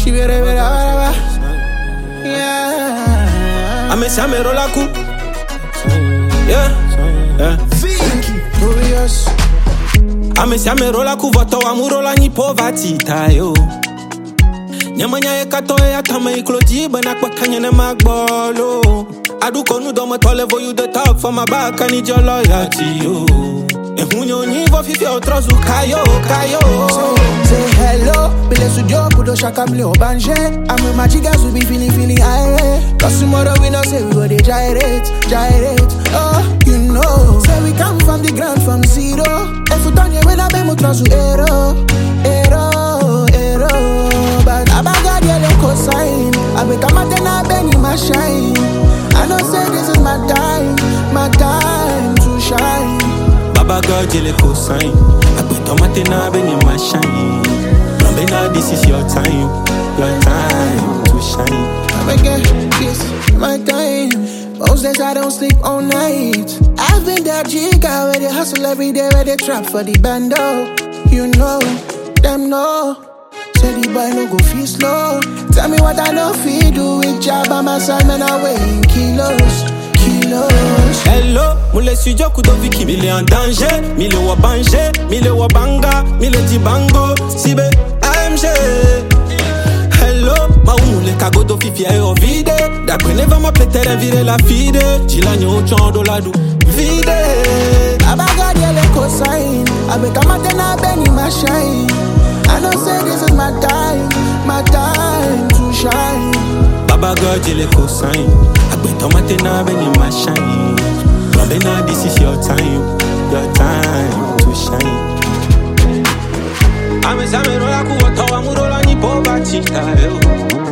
She better, yeah. I miss me roll a coup. Yeah. Glorious. I miss me roll a coup. Voto amurola ni poverty tayo. Nyamanya ekato ya tama iklodi bana kwa kanya na magbolo. Aduko nu do me tole for you the talk for my back I need your loyalty yo. E hunyo ni vo fifi otrozu kayo. Say hello, bile studio kudo shaka mle obanje. I'm with my jigas we be feeling irate. Cause tomorrow we know say we go dey gyrate. Oh, you know. Say we come from the ground from zero. If you turn you when I be mo trozu ero. But abaga yele cosign. I be come at na benny my shine. I know say this is my time to shine. Baba God, you look cosign. I put on my tina, bring my shine. Remember now, this is your time to shine. I get this, my time. Most days I don't sleep all night. I've been that jigga where they hustle every day, where they trap for the bando. You know, them know. Say the boy no go feel slow. Tell me what I know feel do with job by my side, man, I weigh in kilos. Hello, moule studio kudo viki mille en danger, mille wa banje, mille wa banga, mille di bango, sibe AMG. Hello, ma moule kago do fifi ayo vide, d'après neva ma pletere vire la fide, jilani o chondo la du vide. Abaga yele cosign, abe kamate na benny my shine. I know say this is my time to shine. Baba God, you look cosign. I bet on my tina, benny my shine. Remember now, this is your time to shine. I'm a rola ku, what I am rola ni poverty.